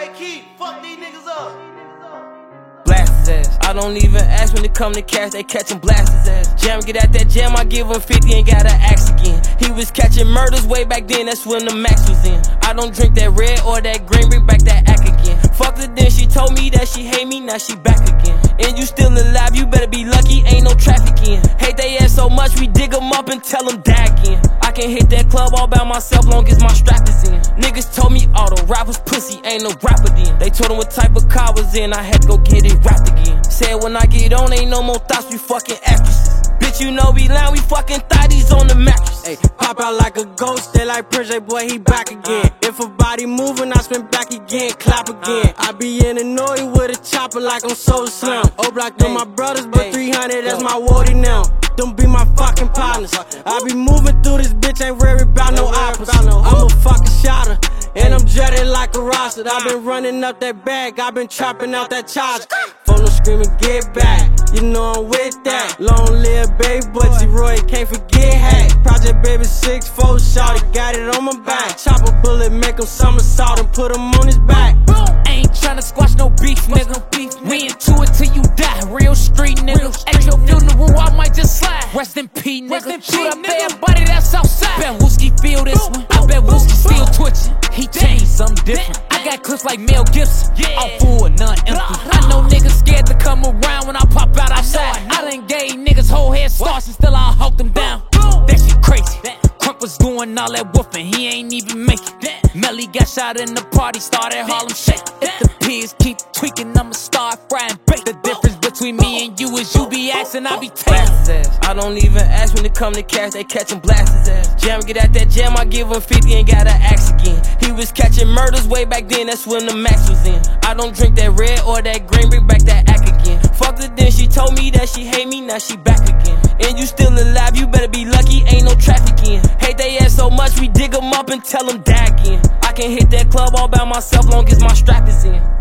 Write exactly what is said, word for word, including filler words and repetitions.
Hey Keith, fuck these niggas up. Blast his ass. I don't even ask when it come to cash, they catch him, blast his ass. Jam, get at that jam, I give him fifty, ain't gotta ask again. He was catching murders way back then, that's when the max was in. I don't drink that red or that green, bring back that act again. Fucked her then, she told me that she hate me, now she back again. And you still alive, you better be lucky, ain't no traffic in. Hate they ass so much, we dig them up and tell them die again. I can hit that club all by myself, long as my strap is in. Niggas told me all the rappers pussy, ain't no rapper then. They told them what type of car was in, I had to go get it wrapped again. Said when I get on, ain't no more thoughts, we fucking actresses. Bitch, you know we lying, we fucking thotties on the mattress. Hey, pop out like a ghost, they like Prince, boy, he back again. If a body moving, I spin back again, clap again. I be in the noise with a chopper like I'm so slim. O block them my brothers, but three hundred, that's my woody now. Them be my fucking partners. I be moving through this bitch, ain't worried about no oppers. I'm a fucking shotter, and I'm jetted like a roster. I been running up that bag, I been trapping out that charge. Phone screaming, get back, you know I'm with that. Long live baby, but G-Roy can't forget hack. Project Baby six four, shawty got it on my back. Chop a bullet, make him somersault and put him on his back. Ain't tryna squash no beef, nigga. We into it till you die, real street nigga. At your funeral, I might just slide. Rest in peace, nigga. Shoot a bad buddy that's outside. Bet Wooski feel this one. I bet Wooski still twitching. He changed something different. I got clips like Mel Gibson. I'm full, none empty. I know niggas scared to come around when I pop out outside. I done gave niggas whole head starts and still I hawk them down. That shit crazy. Crump was doing all that whooping, he ain't even make it. Melly got shot in the party, started Harlem Shake. If the peers keep tweaking, I'ma start frying bake. The difference between me and you is you be asking, I be taking. Blast his ass. I don't even ask when it come to cash, they catch him, blast his ass. Jam, get at that jam, I give him fifty, ain't gotta ask again. He was catching murders way back then, that's when the max was in. I don't drink that red or that green, bring back that act again. Fucked her then, she told me that she hate me, now she back again. And you still alive, you better be lucky, ain't no traffic in. Hate they ass so much, we dig them up and tell them die again. I can hit that club all by myself, long as my strap is in.